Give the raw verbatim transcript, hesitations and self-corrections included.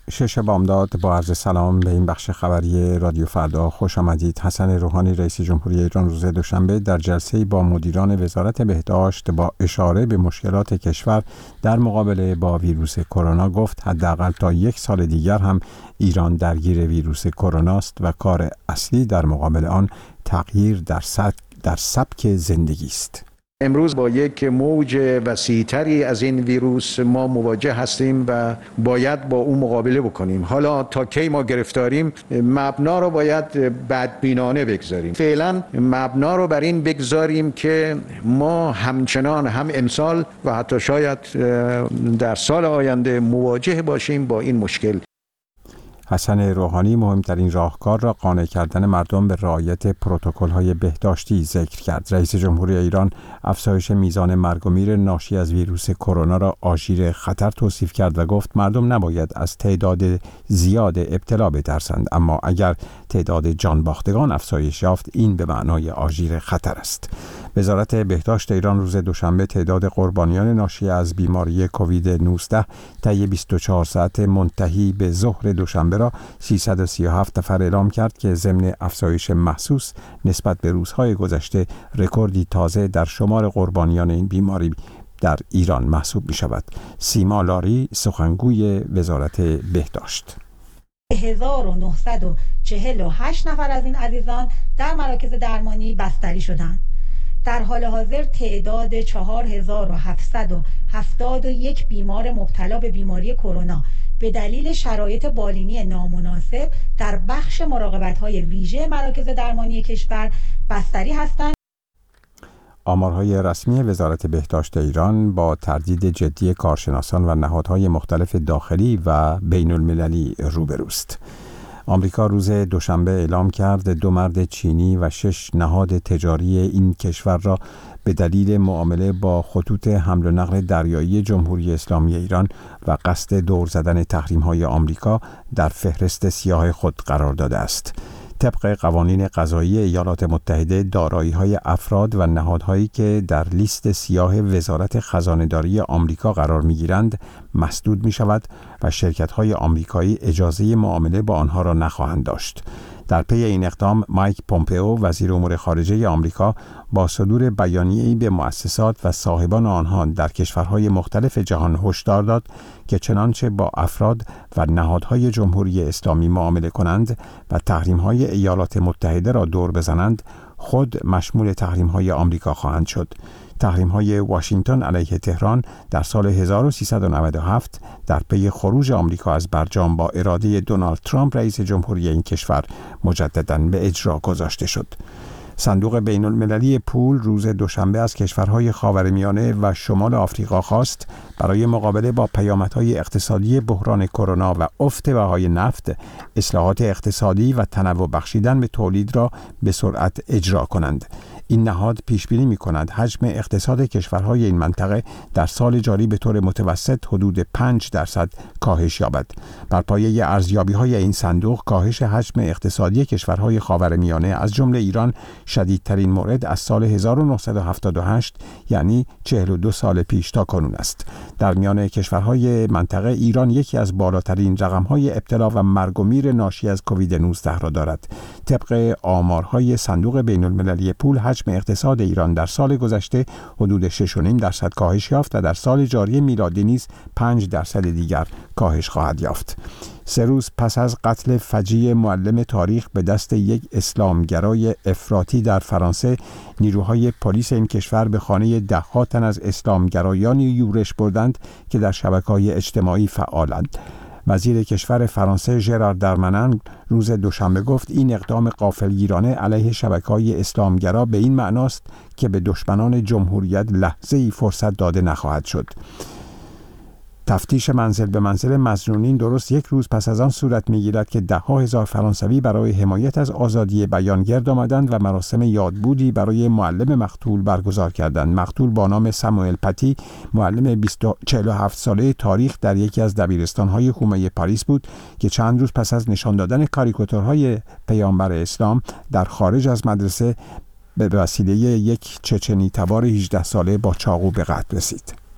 شش بامداد با عرض سلام به این بخش خبری رادیو فردا خوش آمدید. حسن روحانی رئیس جمهوری ایران روز دوشنبه در جلسه‌ای با مدیران وزارت بهداشت با اشاره به مشکلات کشور در مقابله با ویروس کرونا گفت حداقل تا یک سال دیگر هم ایران درگیر ویروس کرونا است و کار اصلی در مقابل آن تغییر در سبک در سبک زندگی است. امروز با یک موج وسیع‌تری از این ویروس ما مواجه هستیم و باید با اون مقابله بکنیم. حالا تا کی ما گرفتاریم، مبنا رو باید بدبینانه بگذاریم. فعلا مبنا رو بر این بگذاریم که ما همچنان هم امسال و حتی شاید در سال آینده مواجه باشیم با این مشکل. حسن روحانی مهمترین راهکار را قانع کردن مردم به رعایت پروتکل‌های بهداشتی ذکر کرد. رئیس جمهوری ایران افزایش میزان مرگ و میر ناشی از ویروس کرونا را آژیر خطر توصیف کرد و گفت مردم نباید از تعداد زیاد ابتلا بترسند، اما اگر تعداد جانباختگان افزایش یافت این به معنای آژیر خطر است. وزارت بهداشت ایران روز دوشنبه تعداد قربانیان ناشی از بیماری کووید نوزده طی بیست و چهار ساعت منتهی به ظهر دوشنبه را سیصد و سی و هفت نفر اعلام کرد که ضمن افزایش محسوس نسبت به روزهای گذشته رکوردی تازه در شمار قربانیان این بیماری در ایران محسوب می شود. سیما لاری سخنگوی وزارت بهداشت: هزار و نهصد و چهل و هشت نفر از این عزیزان در مراکز درمانی بستری شدند. در حال حاضر تعداد چهار هزار و هفتصد و هفتاد و یک بیمار مبتلا به بیماری کرونا به دلیل شرایط بالینی نامناسب در بخش مراقبت‌های ویژه مراکز درمانی کشور بستری هستند. آمارهای رسمی وزارت بهداشت ایران با تردید جدی کارشناسان و نهادهای مختلف داخلی و بین المللی روبروست. آمریکا روز دوشنبه اعلام کرد دو مرد چینی و شش نهاد تجاری این کشور را به دلیل معامله با خطوط حمل و نقل دریایی جمهوری اسلامی ایران و قصد دور زدن تحریم‌های آمریکا در فهرست سیاه خود قرار داده است. طبق قوانین قضایی ایالات متحده دارایی‌های افراد و نهادهایی که در لیست سیاه وزارت خزانه‌داری آمریکا قرار می‌گیرند مسدود می‌شود و شرکت‌های آمریکایی اجازه معامله با آنها را نخواهند داشت. در پی این اقدام مایک پومپئو وزیر امور خارجه آمریکا با صدور بیانیه‌ای به مؤسسات و صاحبان آنها در کشورهای مختلف جهان هشدار داد که چنانچه با افراد و نهادهای جمهوری اسلامی معامله کنند و تحریم‌های ایالات متحده را دور بزنند خود مشمول تحریم‌های آمریکا خواهند شد. تحریم‌های واشنگتن علیه تهران در سال هزار و سیصد و نود و هفت در پی خروج آمریکا از برجام با اراده دونالد ترامپ رئیس جمهوری این کشور مجدداً به اجرا گذاشته شد. صندوق بین المللی پول روز دوشنبه از کشورهای خاورمیانه و شمال آفریقا خواست برای مقابله با پیامدهای اقتصادی بحران کرونا و افت بهای نفت، اصلاحات اقتصادی و تنوع بخشیدن به تولید را به سرعت اجرا کنند. این نهاد پیش بینی می‌کند حجم اقتصاد کشورهای این منطقه در سال جاری به طور متوسط حدود پنج درصد کاهش یابد. بر پایه ارزیابی‌های این صندوق کاهش حجم اقتصادی کشورهای خاورمیانه از جمله ایران شدیدترین مورد از سال هزار و نهصد و هفتاد و هشت یعنی چهل و دو سال پیش تا کنون است. در میان کشورهای منطقه ایران یکی از بالاترین رقم‌های ابتلا و مرگ و میر ناشی از کووید نوزده را دارد. طبق آمارهای صندوق بین المللی پول حجم اقتصاد ایران در سال گذشته حدود شش و نیم درصد کاهش یافت و در سال جاری میلادی نیز پنج درصد دیگر کاهش خواهد یافت. سه روز پس از قتل فجیع معلم تاریخ به دست یک اسلامگرای افراطی در فرانسه، نیروهای پلیس این کشور به خانه ده‌ها تن از اسلامگرایانی یورش بردند که در شبکه‌های اجتماعی فعالند. وزیر کشور فرانسه ژرار دارمنن روز دوشنبه گفت این اقدام غافلگیرانه علیه شبکه‌های اسلامگرا به این معناست که به دشمنان جمهوریت لحظه‌ای فرصت داده نخواهد شد. تفتیش منزل به منزل مظنونین درست یک روز پس از آن صورت می‌گیرد که ده‌ها هزار فرانسوی برای حمایت از آزادی بیان گرد آمدند و مراسم یادبودی برای معلم مقتول برگزار کردند. مقتول با نام ساموئل پتی، معلم چهل و هفت ساله تاریخ در یکی از دبیرستان‌های حومه پاریس بود که چند روز پس از نشان دادن کاریکاتورهای پیامبر اسلام در خارج از مدرسه به وسیله یک چچنی تبار هجده ساله با چاقو به قتل رسید.